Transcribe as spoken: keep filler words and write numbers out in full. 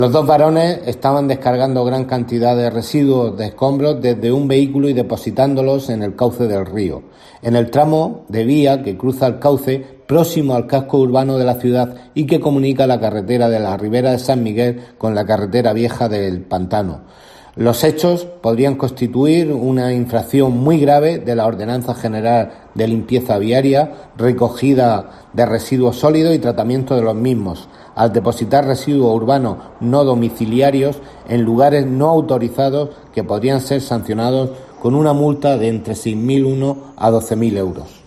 Los dos varones estaban descargando gran cantidad de residuos de escombros desde un vehículo y depositándolos en el cauce del río, en el tramo de vía que cruza el cauce próximo al casco urbano de la ciudad y que comunica la carretera de la Ribera de San Miguel con la carretera vieja del Pantano. Los hechos podrían constituir una infracción muy grave de la Ordenanza General de Limpieza Viaria, recogida de residuos sólidos y tratamiento de los mismos, al depositar residuos urbanos no domiciliarios en lugares no autorizados que podrían ser sancionados con una multa de entre seis mil uno a doce mil euros.